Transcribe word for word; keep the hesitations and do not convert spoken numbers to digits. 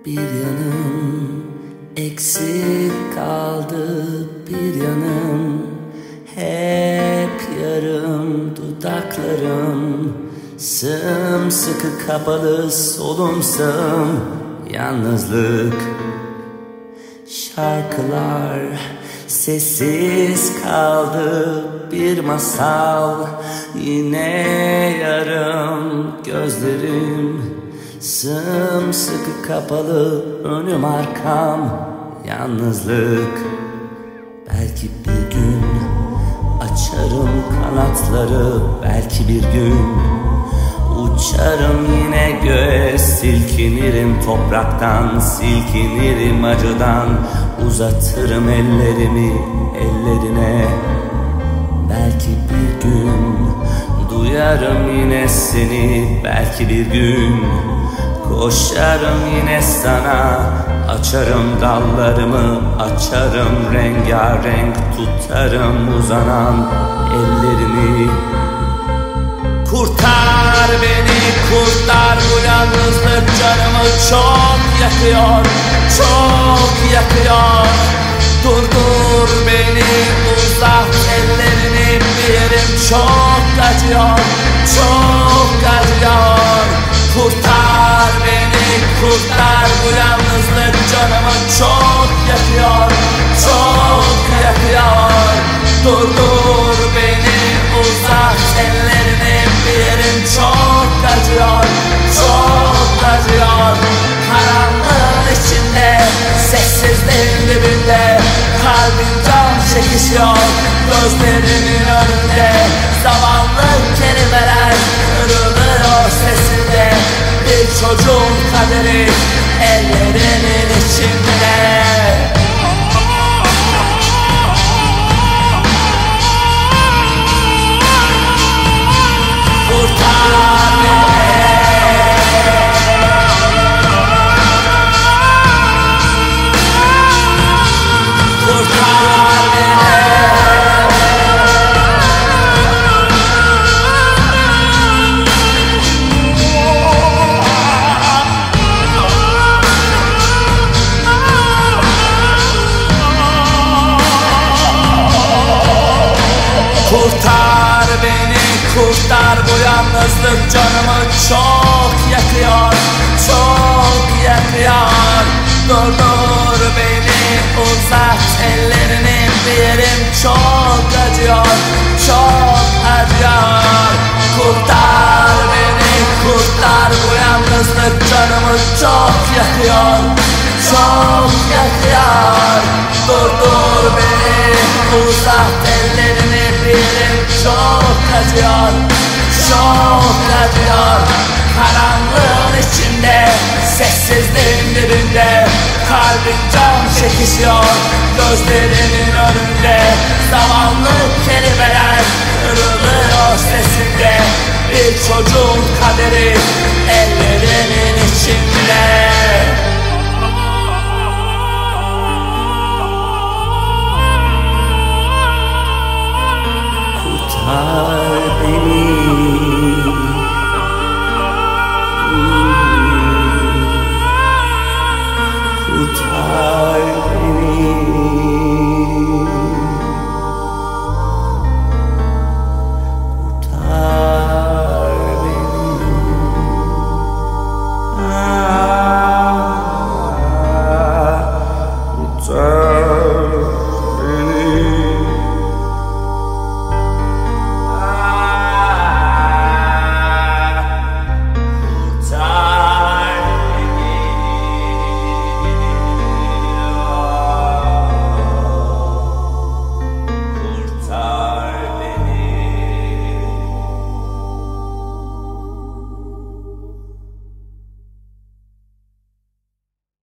Bir yanım eksik kaldı, bir yanım hep yarım. Dudaklarım sımsıkı kapalı, solumsam yalnızlık. Şarkılar sessiz kaldı, bir masal yine yarım. Gözlerim sımsıkı kapalı, önüm arkam yalnızlık. Belki bir gün açarım kanatları, belki bir gün uçarım yine göğe. Silkinirim topraktan, silkinirim acıdan, uzatırım ellerimi ellerine. Belki bir gün duyarım yine seni, belki bir gün koşarım yine sana. Açarım dallarımı, açarım rengarenk, tutarım uzanan ellerini. Kurtar beni, kurtar, bu yalnızlık canımı çok yakıyor, çok yakıyor. Durdur beni, uzat ellerini, bir yerim çok acıyor, çok acıyor. Kurtar beni, kurtar, bu yalnızlık canımı çok yakıyor, çok yakıyor. Durdur beni, uzat ellerini, bir yerim çok acıyor, çok acıyor. Karanlığın içinde, sessizliğin dibinde, kalbim can çekişiyor. Gözlerimin önünde zavallı kelimeler kırılıyor sesinde. Bir çocuğun kaderi ellerinin içinde. Kurtar beni, kurtar beni. Kurtar beni, kurtar, bu yalnızlık canımı çok yakıyor, çok yakıyor. Durdur beni, uzat ellerini, bir yerim çok acıyor, çok acıyor. Kurtar beni, kurtar, bu yalnızlık canımı çok yakıyor, çok yakıyor. Durdur beni, uzat ellerini, bir yerim çok acıyor, çok acıyor. Karanlığın içinde, sessizliğin dibinde, kalbim can çekişiyor. Gözlerimin önünde zavallı kelimeler kırılıyor sesinde. Bir çocuğun kaderi el